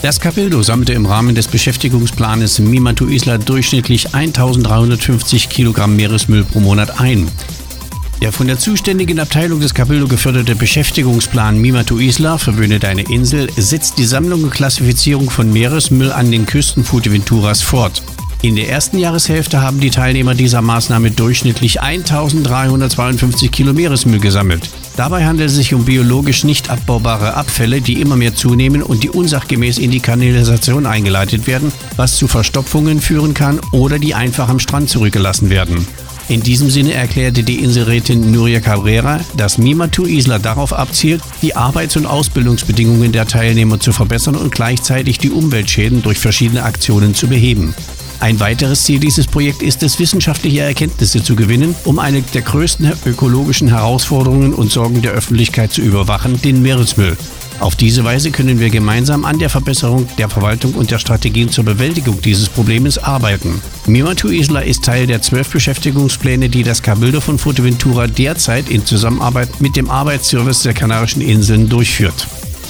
Das Cabildo sammelte im Rahmen des Beschäftigungsplanes Mimatu Isla durchschnittlich 1350 Kilogramm Meeresmüll pro Monat ein. Der von der zuständigen Abteilung des Cabildo geförderte Beschäftigungsplan Mimatu Isla, Verwöhne deine Insel, setzt die Sammlung und Klassifizierung von Meeresmüll an den Küsten Fuerteventuras fort. In der ersten Jahreshälfte haben die Teilnehmer dieser Maßnahme durchschnittlich 1352 Kilo Meeresmüll gesammelt. Dabei handelt es sich um biologisch nicht abbaubare Abfälle, die immer mehr zunehmen und die unsachgemäß in die Kanalisation eingeleitet werden, was zu Verstopfungen führen kann oder die einfach am Strand zurückgelassen werden. In diesem Sinne erklärte die Inselrätin Nuria Cabrera, dass Mimatu Isla darauf abzielt, die Arbeits- und Ausbildungsbedingungen der Teilnehmer zu verbessern und gleichzeitig die Umweltschäden durch verschiedene Aktionen zu beheben. Ein weiteres Ziel dieses Projekts ist es, wissenschaftliche Erkenntnisse zu gewinnen, um eine der größten ökologischen Herausforderungen und Sorgen der Öffentlichkeit zu überwachen, den Meeresmüll. Auf diese Weise können wir gemeinsam an der Verbesserung der Verwaltung und der Strategien zur Bewältigung dieses Problems arbeiten. Mimatu Isla ist Teil der 12 Beschäftigungspläne, die das Cabildo von Fuerteventura derzeit in Zusammenarbeit mit dem Arbeitsservice der Kanarischen Inseln durchführt.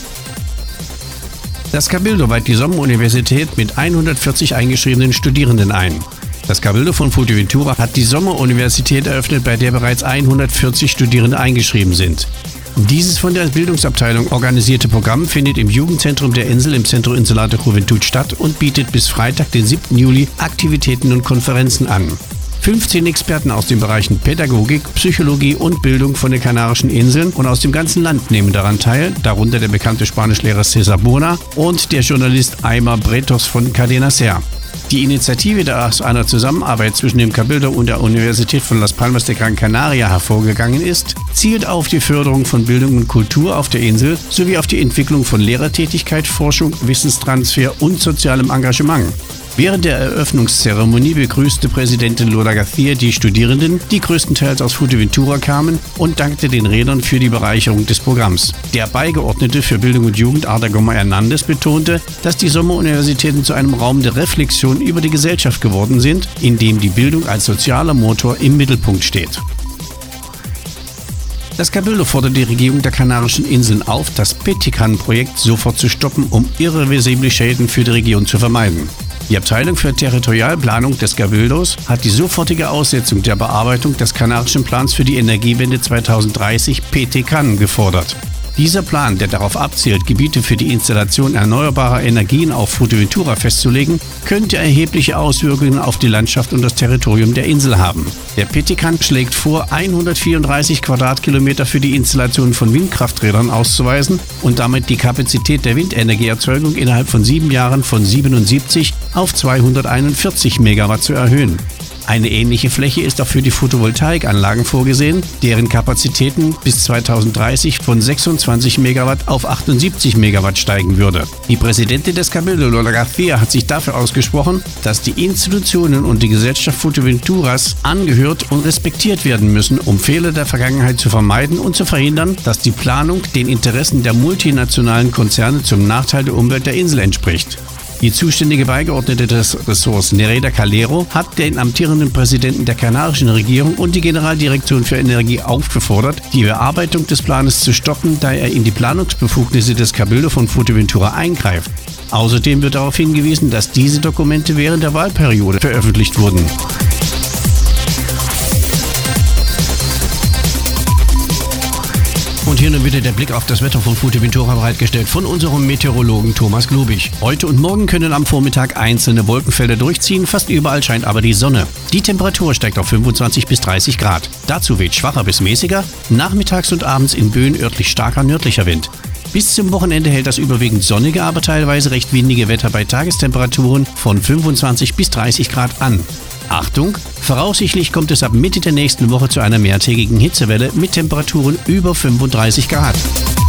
Das Cabildo weiht die Sommeruniversität mit 140 eingeschriebenen Studierenden ein. Das Cabildo von Fuerteventura hat die Sommeruniversität eröffnet, bei der bereits 140 Studierende eingeschrieben sind. Dieses von der Bildungsabteilung organisierte Programm findet im Jugendzentrum der Insel im Centro Insular de Juventud statt und bietet bis Freitag, den 7. Juli, Aktivitäten und Konferenzen an. 15 Experten aus den Bereichen Pädagogik, Psychologie und Bildung von den Kanarischen Inseln und aus dem ganzen Land nehmen daran teil, darunter der bekannte Spanischlehrer César Bona und der Journalist Aymar Bretos von Cadena Ser. Die Initiative, die aus einer Zusammenarbeit zwischen dem Cabildo und der Universität von Las Palmas de Gran Canaria hervorgegangen ist, zielt auf die Förderung von Bildung und Kultur auf der Insel sowie auf die Entwicklung von Lehrertätigkeit, Forschung, Wissenstransfer und sozialem Engagement. Während der Eröffnungszeremonie begrüßte Präsidentin Lola García die Studierenden, die größtenteils aus Fuerteventura kamen, und dankte den Rednern für die Bereicherung des Programms. Der Beigeordnete für Bildung und Jugend, Arda Goma Hernández, betonte, dass die Sommeruniversitäten zu einem Raum der Reflexion über die Gesellschaft geworden sind, in dem die Bildung als sozialer Motor im Mittelpunkt steht. Das Cabildo fordert die Regierung der Kanarischen Inseln auf, das Petikan-Projekt sofort zu stoppen, um irreversible Schäden für die Region zu vermeiden. Die Abteilung für Territorialplanung des Cabildos hat die sofortige Aussetzung der Bearbeitung des Kanarischen Plans für die Energiewende 2030 PTCAN gefordert. Dieser Plan, der darauf abzielt, Gebiete für die Installation erneuerbarer Energien auf Fuerteventura festzulegen, könnte erhebliche Auswirkungen auf die Landschaft und das Territorium der Insel haben. Der PTCAN schlägt vor, 134 Quadratkilometer für die Installation von Windkrafträdern auszuweisen und damit die Kapazität der Windenergieerzeugung innerhalb von 7 Jahren von 77 auf 241 Megawatt zu erhöhen. Eine ähnliche Fläche ist auch für die Photovoltaikanlagen vorgesehen, deren Kapazitäten bis 2030 von 26 Megawatt auf 78 Megawatt steigen würde. Die Präsidentin des Cabildo, Lola García, hat sich dafür ausgesprochen, dass die Institutionen und die Gesellschaft Fuerteventuras angehört und respektiert werden müssen, um Fehler der Vergangenheit zu vermeiden und zu verhindern, dass die Planung den Interessen der multinationalen Konzerne zum Nachteil der Umwelt der Insel entspricht. Die zuständige Beigeordnete des Ressorts, Nereida Calero, hat den amtierenden Präsidenten der kanarischen Regierung und die Generaldirektion für Energie aufgefordert, die Bearbeitung des Planes zu stoppen, da er in die Planungsbefugnisse des Cabildo von Fuerteventura eingreift. Außerdem wird darauf hingewiesen, dass diese Dokumente während der Wahlperiode veröffentlicht wurden. Und hier nun bitte der Blick auf das Wetter von Fuerteventura bereitgestellt von unserem Meteorologen Thomas Globig. Heute und morgen können am Vormittag einzelne Wolkenfelder durchziehen, fast überall scheint aber die Sonne. Die Temperatur steigt auf 25 bis 30 Grad. Dazu weht schwacher bis mäßiger, nachmittags und abends in Böen örtlich starker nördlicher Wind. Bis zum Wochenende hält das überwiegend sonnige, aber teilweise recht windige Wetter bei Tagestemperaturen von 25 bis 30 Grad an. Achtung! Voraussichtlich kommt es ab Mitte der nächsten Woche zu einer mehrtägigen Hitzewelle mit Temperaturen über 35 Grad.